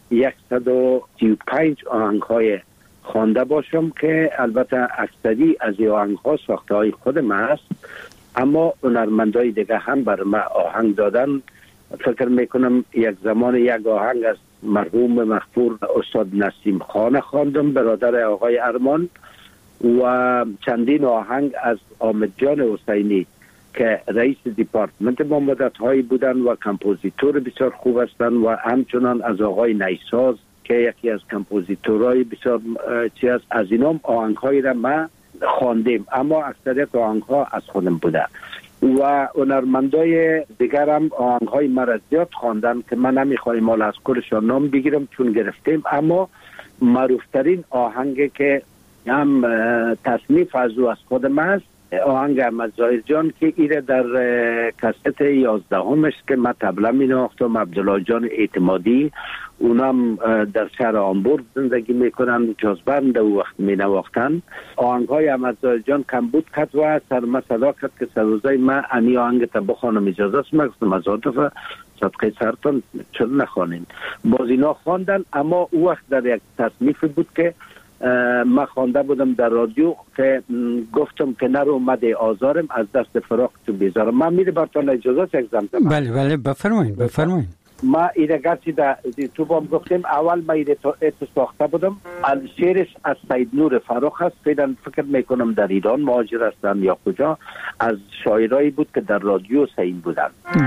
135 آهنگ های خوانده باشم که البته اکثری از این آهنگ ها ساخته های خود من است، اما هنرمندای دیگه هم بر من آهنگ دادن فکر میکنم یک زمان یک آهنگ از مرحوم مغفور استاد نسیم خان خواندم، برادر آقای ارمان، و چندین آهنگ از حامد جان حسینی که رئیس دیپارتمنت ما مدت‌هایی بودن و کمپوزیتور بسیار خوب هستند، و همچنان از آقای نیساز که یکی از کمپوزیتورهای بسیار چیز از اینام آهنگ‌هایی را ما خواندیم، اما اکثریت آهنگ‌ها از خودم بوده و هنرمندای دیگر هم آهنگ‌های مرا زیاد خواندن که من نمی‌خوایم مال از کلشان نام بگیرم چون گرفتیم، اما معروفترین آهنگی که هم تصنیف از او از خودم است آهنگ احمد ظاهر جان که ایره در کست 11 که من طبلا می نواختم. عبدالله جان اعتمادی اونم در شهر آمبورگ زندگی میکنن، جازبند و وقت می نواختن. آهنگ های احمد ظاهر جان کم بود کد و سرما صدا کرد که سروزای من انی آهنگ تا بخوانم اجازه است مگستم از عاطفه صدقه سرطان چون نخوانین. باز اینا خواندن، اما او وقت در یک تصنیف بود که ما خوانده بودم در رادیو که گفتم که نرو اومده آزارم از دست فراق تو بیزارم. من میره برتان اجازه یک زمزمه. بله بفرمایید. ما ایره گرچی در تو بام گفتیم اول ما ایره تو ساخته بودم. شعرش از سید نور فراق هست، فکر میکنم در ایران مهاجر هستن یا کجا، از شاعرایی بود که در رادیو سین بودن.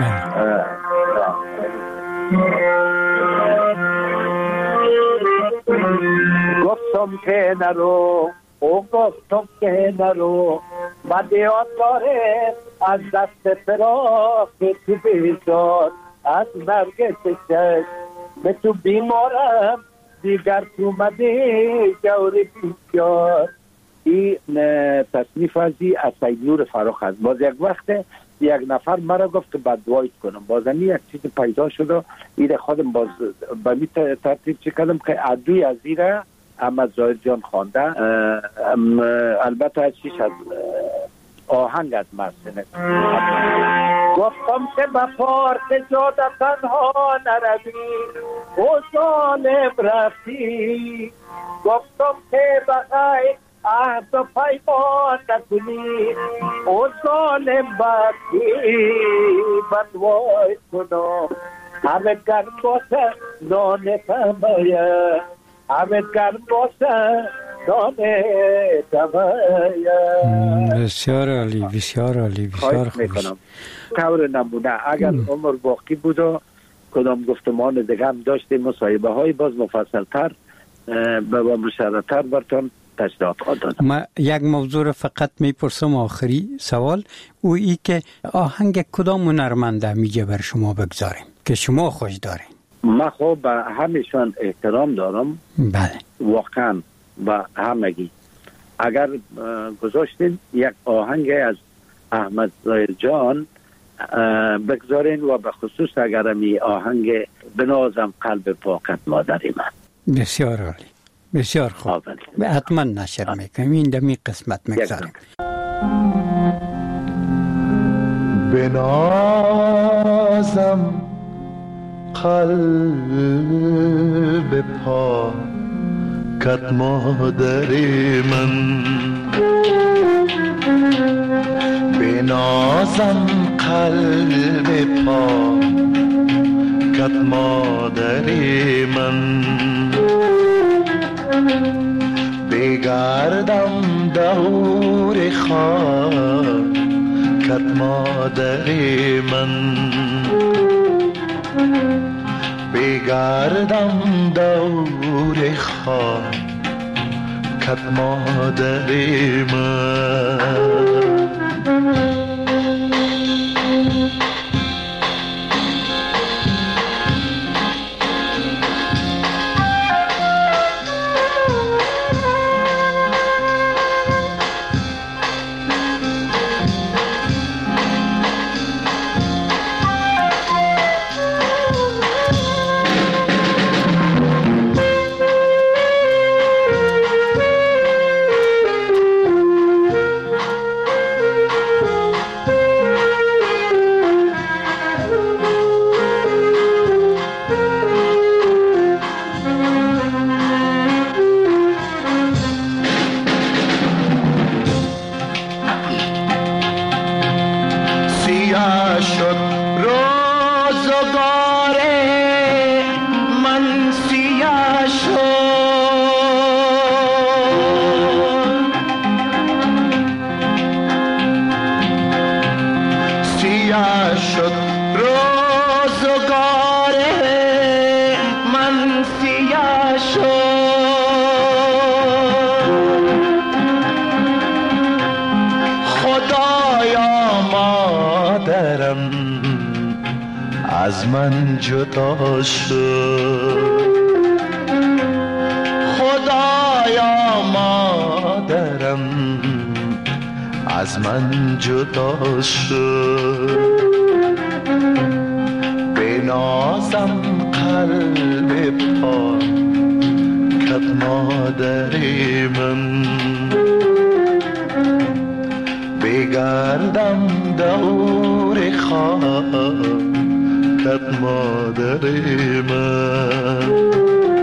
گفتم که نرو گفتم که نرو بده آزاره از دست فراق تو بیزار، از مرگ چشم به تو بیمارم دیگر تو مده جوری بیشار. این تصنیف ازی از سید نور فراق هست. باز یک وقت یک نفر مرا گفت که بدوایت کنم، بازمی یک چیز پیدا شد و ایره خودم باز به می ترتیب چی کردم که عدوی از ایره احمد ظاهر جان خوانده. البته از چیش از آهنگ از مرسنه گفتم که بفارت جاده تنها نروی و ظالم رفتی، گفتم که بخیر عهد و پیمان نکنی و ظالم بکی بدوای کنم. همه گرم باشه نان تمایه، همه گرم باشه نان تمایه. بسیار عالی، بسیار عالی، بسیار خوب. طور نمونه اگر عمر باقی بود و کدام گفتمان دیگه هم داشتیم مصاحبه های باز مفصل تر و مشرح‌تر براتون تشریحات دادم. ما یک موضوع فقط میپرسم، آخری سوال او ای که آهنگ کدام هنرمنده میگه بر شما بگذاریم که شما خوش دارین؟ من خب به همشان احترام دارم. بله واقعا به همگی. اگر گذاشتین یک آهنگ از احمد ظاهر جان بگذارین و به خصوص اگر می آهنگ بنازم قلب پاکت مادری من. بسیار عالی، بسیار خوب. حتما نشر میکنیم، این دمی قسمت میگذاریم. بنازم قلب پاکت مادری من، بنازم قلب پاکت مادری من، بگردم دور خاکت مادری من، بگردم دور خاکت مادری من. از من جدا شد. خدایا مادرم از من جدا شد. بنازم قلب پاکت مادری من، بگردم دور خاکت مادری من.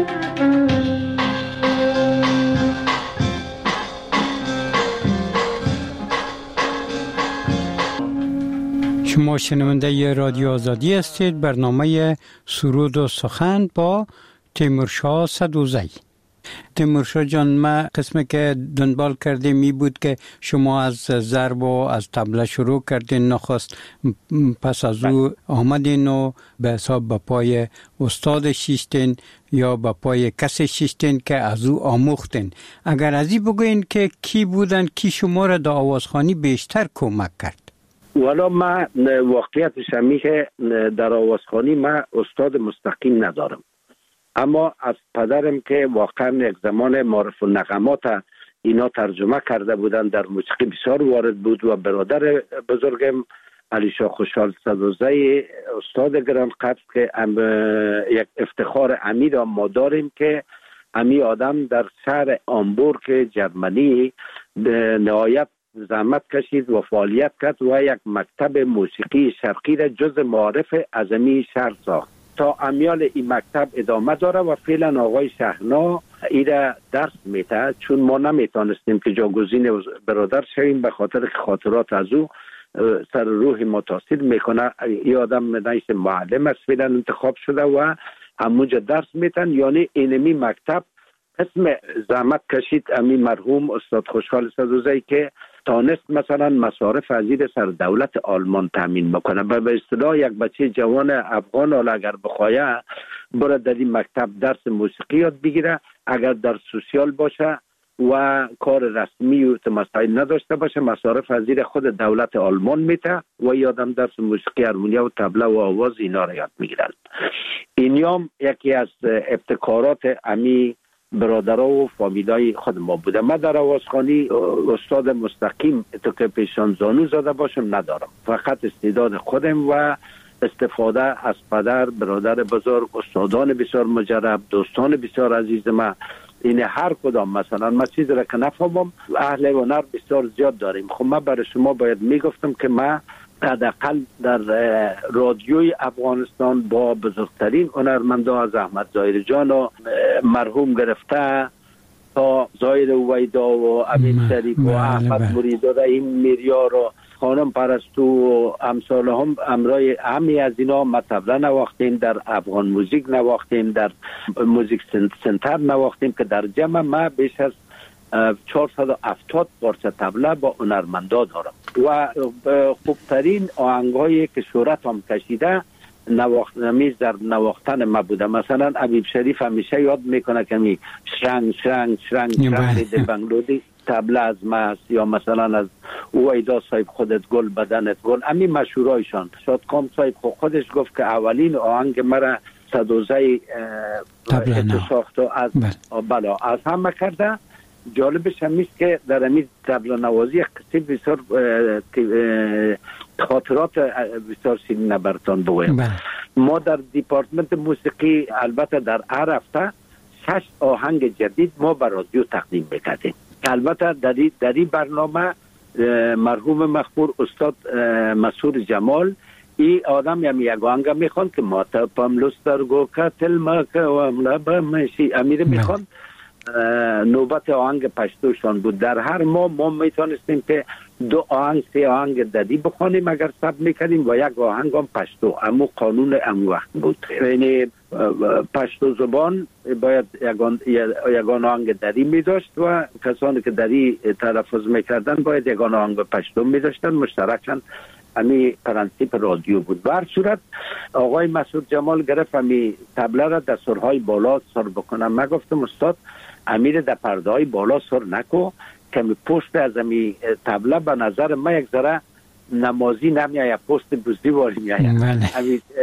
شما شنونده رادیو آزادی هستید. برنامه سرود و سخن با تیمورشاه سدوزی. تیمورشاه جان، ما قسمی که دنبال کردیم می بود که شما از ضرب و از طبله شروع کردین نخست، پس از او آمدین و به حساب به پای استاد شیشتین یا به پای کسی شیشتین که از او آموختین. اگر ازی بگوین که کی بودن، کی شما را در آوازخوانی بیشتر کمک کرد؟ والا ما واقعیتش همی که در آوازخوانی ما استاد مستقیم ندارم، اما از پدرم که واقعا یک زمان معرف النغمات اینا ترجمه کرده بودن، در موسیقی بسیار وارد بود، و برادر بزرگم علی شاه خوشحال سدوزی استاد گران قدر که یک افتخار امیر ما داریم که امی آدم در شهر آمبورگ جرمنی نهایت زحمت کشید و فعالیت کرد و یک مکتب موسیقی شرقی را جز معارف اعظمی شهر ساخت. تا امیال این مکتب ادامه داره و فعلا آقای شهنا ایره درس میده، چون ما نمیتونستیم که جاگزین برادر شویم به خاطر خاطرات از او سر روح متاثر میکنه. این آدم نیست معلم است، فعلا انتخاب شده و همونجا درس میتن. یعنی اینمی مکتب اسم زحمت کشید امی مرحوم استاد خوشحال سدوزی که تانست مثلا مصارف ازیر سر دولت آلمان تامین بکنه. به اصطلاح یک بچه جوان افغان حالا اگر بخواه بره در این مکتب درس موسیقی یاد بگیره، اگر در سوسیال باشه و کار رسمی و مسائل نداشته باشه، مصارف ازیر خود دولت آلمان میته و یادم درس موسیقی هارمونیا و طبله و آواز اینا رو یاد میگیرن. اینیام یکی از ابتکارات امی برادرها و فامیلای خود ما بوده. من در آوازخوانی استاد مستقیم تو که پیشان زانو زده باشم ندارم، فقط استعداد خودم و استفاده از پدر، برادر بزرگ، استادان بسیار مجرب، دوستان بسیار عزیز من. این هر کدام مثلا من چیز را که نفهمم اهل هنر بسیار زیاد داریم. خب من برای شما باید میگفتم که من حداقل در رادیوی افغانستان با بزرگترین هنرمندا از احمد ظاهر جان و مرحوم گرفته تا ظاهر ویدا و امین شریف و احمد مرید و رحیم میریار و خانم پرستو و امثال هم امرای همی از اینا ما طبله نواختیم، در افغان موزیک نواختیم، در موزیک سنتر نواختیم که در جمع ما بیش از 470 پارچه طبله با هنرمندا دارم و خوبترین آهنگایی که شهرت هم کشیده نواختن ما بوده. مثلا حبیب شریف همیشه یاد میکنه که می شرنگ شرنگ شرنگ شرنگ بنگلودی طبله از ماست، یا مثلا از اویدا صاحب خودت گل بدنت گل، امی مشهورایشان. شادکام صاحب خودش گفت که اولین آهنگ مرا سدوزی ساخت و از بلا از همه کرده. جالبش همیست که در همین طبله نوازی یک قصه بسیار خاطرات بسیار سیرین براتون بگویم. ما در دیپارتمنت موسیقی البته در هر هفته 6 آهنگ جدید ما بر رادیو تقدیم میکردیم. البته در این برنامه مرحوم مخبور استاد مسعود جمال این آدم یک آهنگ میخوان که ما تا پاملوسترگو کتل ما که و املابا مشی امیر میخوان. نوبت آهنگ پشتوشان بود. در هر ما میتونستیم که 2 آهنگ 3 آهنگ ددی بخوانیم اگر سب میکردیم و یک آهنگ هم پشتو. امو قانون امو وقت بود، یعنی پشتو زبان باید یگان آهنگ دری میداشت و کسانی که دری تلفظ میکردن باید یگان آهنگ پشتو میداشتن. مشترکاً امی پرنسیپ رادیو بود. بر صورت آقای مسعود جمال گرفت امی طبله را در سرهای بالا سر بکنم. من گفتم استاد امیر در پرده های بالا سر نکو که پشت از امی طبله به نظر من یک ذره نمازی نمیاید، پشت بزدی واری میاید.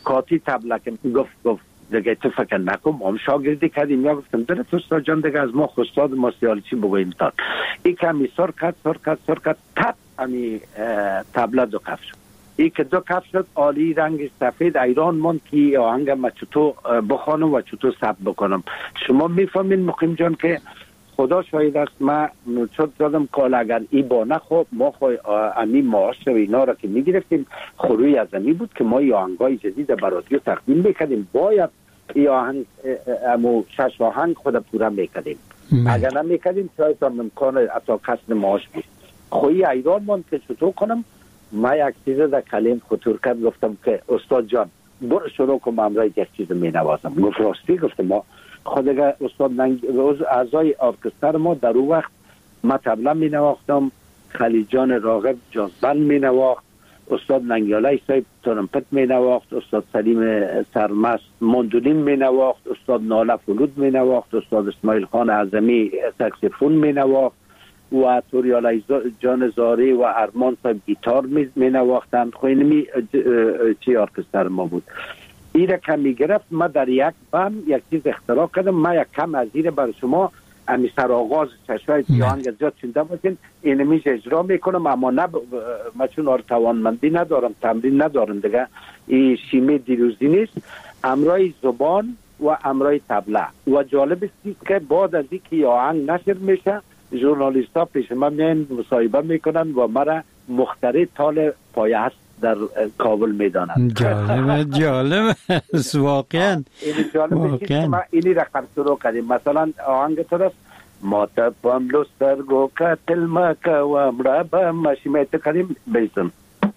کاتی تبله که گفت دیگه تو فکر نکن ما هم شاگردی کردیم. یا گفتم درست استاد جان دیگه از ما استاد ما سیالی چی بگوییم تان این که همی سر کد تب همی تبله دو کف شد. این که دو کف شد عالی رنگ سفید ایران من که آهنگ ما چطور بخوانم و چطور ثبت بکنم. شما میفهمین مقیم جان که خدا شاید است ما چون دادم کال اگر ای با نخواب ما خواهی امی معاش و اینا را که میگرفتیم خروی از امی بود که ما ای آهنگای جدید برادیو تقدیم میکردیم. باید ای آهنگ امو 6 آهنگ خود پورا میکردیم. اگر نمیکردیم شاید هم امکان اتا کسب معاش بود. خوی ایران من که چطور کنم ما یک چیز در کلیم خطور کرد. گفتم که استاد جان برو شروع کنم امرای یک چیز می نوازم. گفت راستی؟ گفتم ما خود استاد اعضای ارکستر ما در اون وقت ما تبله می نواختم، خلیجان راغب جازبند می نواخت، استاد ننگیاله صاحب ترمپت می نواخت، استاد سلیم سرمست ماندولین می نواخت، استاد ناله فلوت می نواخت، استاد اسماعیل خان اعظمی ساکسیفون می نواخت و توریاله جان زاری و ارمان صاحب گیتار می نواختند. خوینمی چی ارکستر ما بود. ایره که می گرفت ما در یک بم یک چیز اختراع کردم. ما یک کم از ایره برای شما امی سر آغاز چشای آهنگ زیاد چنده باشین اینمیش اجرا میکنم اما نه ما چون توانمندی ندارم تمرین ندارم دیگه. این شیمه دیروزی نیست، امرای زبان و امرای تبله. و جالب است که بعد از اینکه آهنگ نشر میشه ژورنالیست ها پیش من میان مصاحبه میکنن و مرا مخترع تال پایه است در کابل میدانند. جالب واقعا. این جالب است که ما اینی را شروع کردیم. مثلا آهنگ ترست ما تپم لسترگو کتل مکا و مرابا ماشی میت کردیم بیزن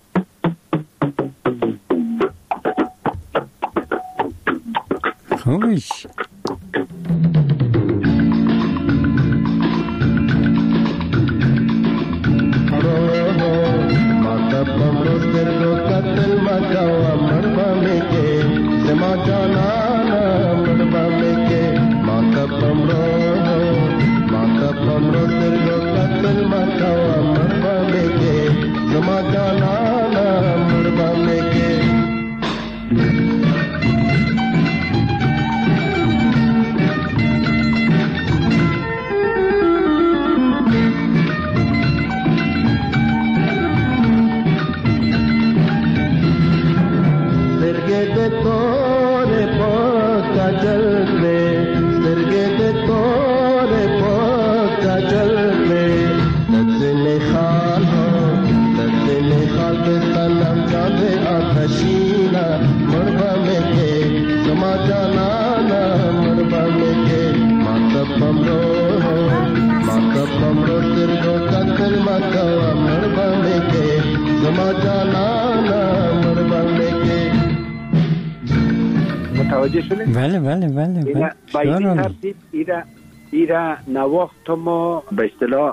خوبیش. متوجه شدید؟ بله. با این ترتیب ایره نواخت ما به اصطلاح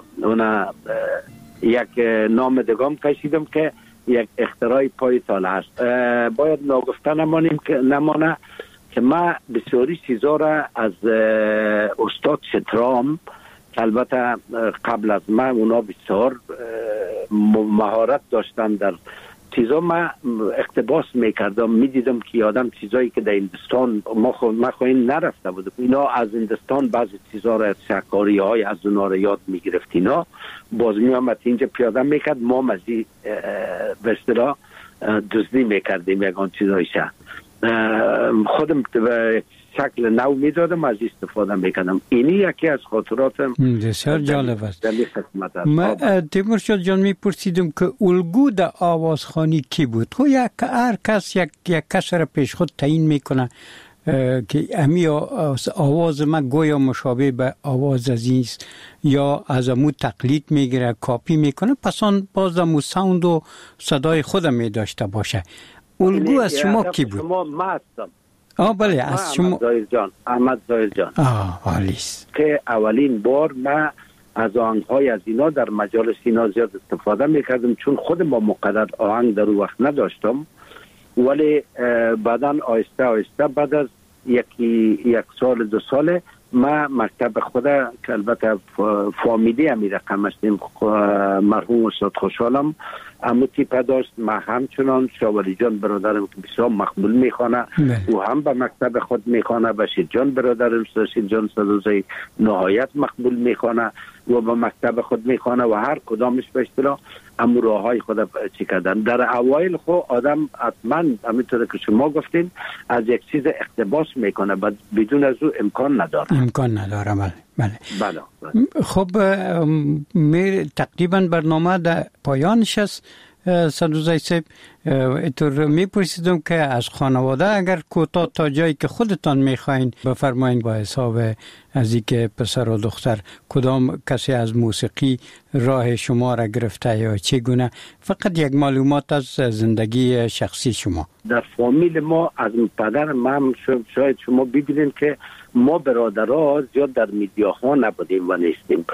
یک نام دگام کشیدم که یک اختراع پای تاله هست. باید ناگفته نمانه که ما بسیاری چیزا را از استاد شترام که البته قبل از ما اونا بسیار مهارت داشتن در چیزا، ما اقتباس میکردم میدیدم که آدم چیزایی که در هندوستان ما خواهیم نرفته بود اینا از هندوستان بعضی چیزا را شکاری های از اونا را یاد میگرفت. اینا باز میامد اینجا پیاده میکرد ما مزید به اصطلاح دزدی میکردیم یکان چیزایشه خودم به شکل نو میدادم از استفاده میکنم. اینی یکی از خاطراتم بسیار جالب است. من تیمورشاه جان میپرسیدم که الگو در آوازخوانی کی بود؟ خب هر کس یک کس را پیش خود تعیین میکنه که امی آواز من گویا مشابه به آواز عزیز یا از امو تقلید میگیره کاپی میکنه پس آن باز امو ساوند و صدای خودم میداشته باشه. الگو از شما کی بود؟ شما ما هستم. بله از شما احمد ظاهر جان عالیست که اولین بار ما از آهنگ‌های از اینا در مجالس اینا زیاد استفاده میکردم چون خود ما مقدر آهنگ در اون وقت نداشتم. ولی بعداً آهسته بعد از یک سال 2 سال ما مکتب خود که البته فامیلی امی رقم هستیم مرحوم استاد خوشحالم اما تیپه داشت. ما همچنان شاولی جان برادرم که بسیار مقبول میخوانه و هم به مکتب خود میخوانه. بشیر جان برادرم رشید جان صدوزی نهایت مقبول میخوانه و به مکتب خود میخوانه و هر کدامش به اصطلاح امورهای خود چی کردن. در اوایل خو آدم حتما همینطور که شما گفتین از یک چیز اقتباس میکنه بدون از او امکان نداره. بله. خب تقریبا برنامه در پایانش است. صدوزی صاحب اینطور میپرسیدم که از خانواده اگر کوتاه تا جایی که خودتان میخواین بفرمایین با حساب از اینکه پسر و دختر کدام کسی از موسیقی راه شما را گرفته یا چگونه، فقط یک معلومات از زندگی شخصی شما. در فامیل ما از پدر من شاید شما ببینید که ما برادرها زیاد در میدیاها نبودیم و نیستیم.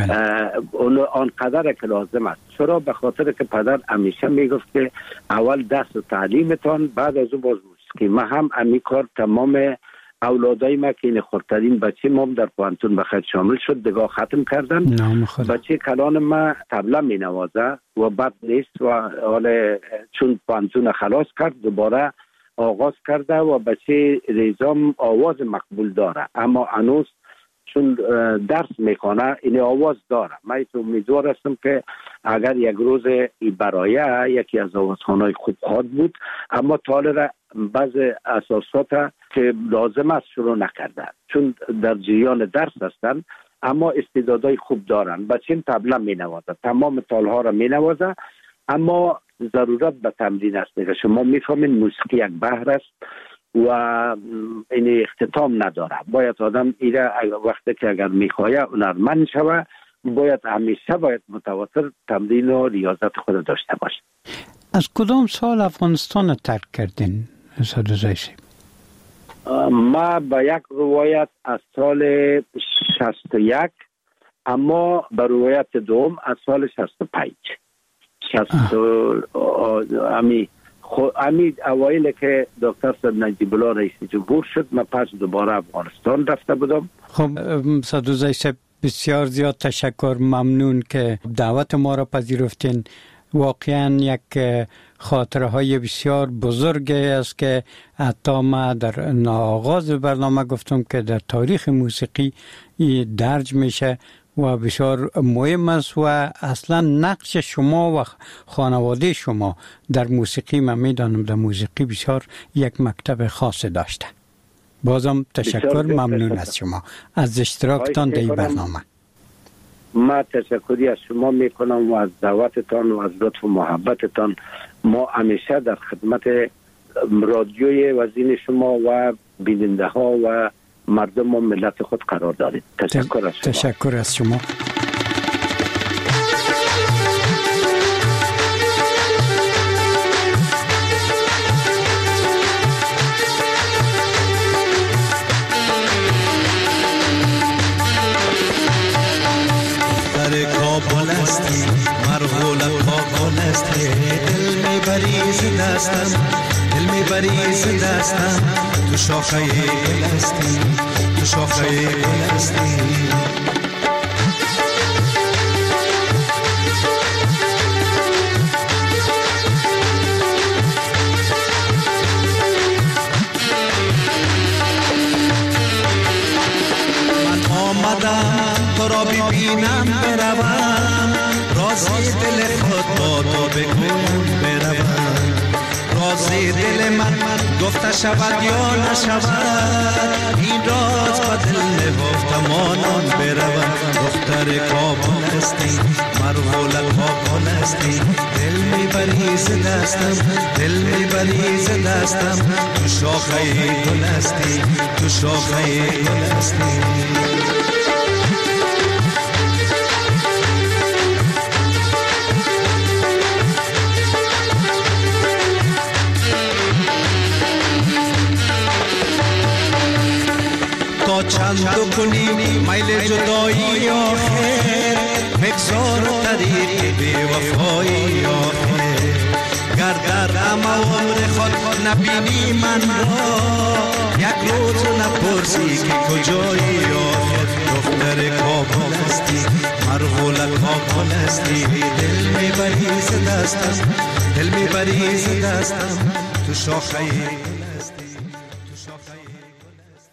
آنقدر که لازم است. چرا؟ به خاطر که پدر همیشه میگفت که اول درس و تعلیمتان بعد از او باز موسیقی. ما هم امی کار تمام اولادای ما که این خردترین بچه ما در پانتون بخیر شامل شد دگاه ختم کردن. بچه کلان ما طبله می نوازه و بد نیست و حال چون پانتون خلاص کرد دوباره آغاز کرده و بچه ریزام آواز مقبول داره اما هنوز چون درس میکنه این آواز داره. من امیدوار هستم که اگر یک روز برای یکی از آوازخوان‌های خوب خواهد بود اما طالب بعض اساسات که لازم است شروع نکرده چون در جریان درس هستن اما استعدادهای خوب دارن. بچه طبله می نوازه، تمام تالها را می نوازه اما ضرورت به تمرین است. دیگه شما میفهمین موسیقی یک بحر است و این اختتام نداره. باید آدم ایره وقتی که اگر میخواه هنرمند شوه همیشه باید متواتر تمرین و ریاضت خود داشته باشه. از کدام سال افغانستان ترک کردین صدوزی صاحب؟ ما به یک روایت از سال 61 اما به روایت دوم از سال 65. امی اوایل که دکتر صد نجیب الله رئیس جمهور شد من پس دوباره افغانستان رفته بودم. خب صدوزی صاحب بسیار زیاد تشکر، ممنون که دعوت ما را پذیرفتین. واقعا یک خاطره های بسیار بزرگی است که حتی ما در آغاز برنامه گفتم که در تاریخ موسیقی درج میشه و بسیار مهم است و اصلا نقش شما و خانواده شما در موسیقی من میدانم در موسیقی بسیار یک مکتب خاص داشته. بازم تشکر، ممنون از شما از اشتراکتان در این برنامه. ما تشکری از شما میکنم و از دعوتتان و از لطف و محبتتان. ما همیشه در خدمت رادیوی وزین شما و بیننده ها و مردم و ملت خود قرار دارید. تشکر از شما. تشکر از شما. دل میبری دستم تو شاخه گل هستی تو شاخه گل هستی من آمدم تو را ببینم بروم رازی دل خود با تو بگویم بروم رازی دل من گفته شود یا نشود این راز با دل نگفتم آنان بروم دختر کابل هستی مرغول کابل هستی دل میبری ز دستم دل میبری ز دستم تو شاخه گل هستی تو شاخه گل هستی چند کنی میل جدایی آخر بگذار طریق بی وفایی آخر گر در عمر خود نبینی من را یک روز نپرسی که کجایی آخر دختر کابل هستی مرغولک ها کنستی دل میبری ز دستم تو شاخه